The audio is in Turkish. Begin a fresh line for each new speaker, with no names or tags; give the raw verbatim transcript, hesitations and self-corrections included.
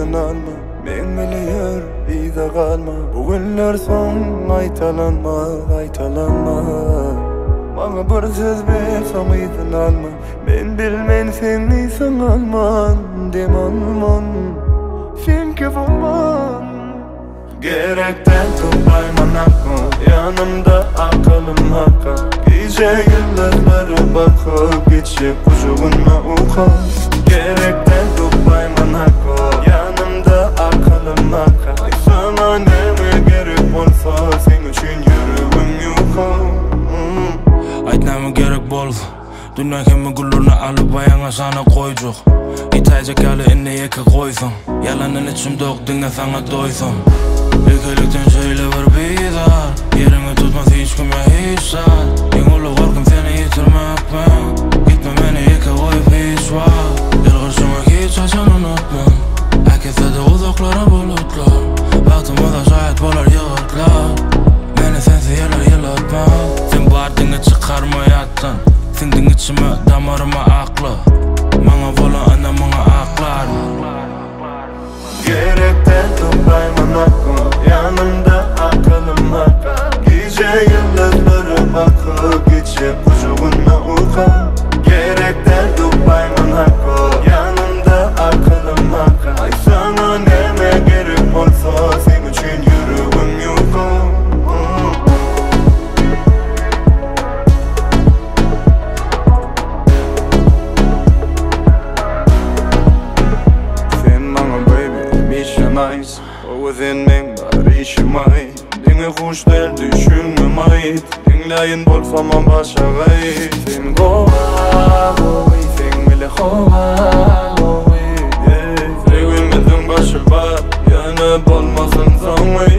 uygun alma. Men biliyor bize kalma. Bugünler son aytalanma, aytalanma. Bana bir söz bersem izin alma. Ben bilmen sen neysen alman. Dem alman, sen ki olman. Gerekten toplayman hakkı, yanımda aklım hakka. Gece yıldızlara bakıp geçip kucağına uka. Gerekten toplayman hakkı, yanımda aklım hakka. Sana neme gerek olsa sen için yüreğim yuka.
Aytnama gerek boldu. Dünya kimi gülürünü alıp ayağına sana koyacak. İtayacak yalı inne yeke koysan. Yalanın içimde ok dinle sana doysan. İkilikten şeyle var bizar. Yerini tutmaz hiç kime hiç saat. En ulu korkum seni yitirmek ben. Gitme beni yeke koyup hiç var. Yılgırsıma hiç açan unutmam. Herkese de uzaklara bulutlar. Baktıma da şahit bolar yığıtlar. Beni sensiz yerler yılatma. Sen bardını çıkarmayattın. Sindin içime damarıma aklı. Bana bolan ana bana aklar.
Gerekten toplayman hakkı, yanımda aklım hakka. Gece yıldızlara bakıp geçip kucağına uka. Gerekten toplayman hakkı, yanımda aklım hakka. Ay sana neme gerek olsa sen için yüreğim yuka. Sen bana baby mişanayız. O özenmen var işimay. Dine hoş del düşünmemay. Dinleyin bolsamam başa gay. Sen kova oy, sen bile kova oy. Sevgimizin başı var, yanıp olmasın sanmay.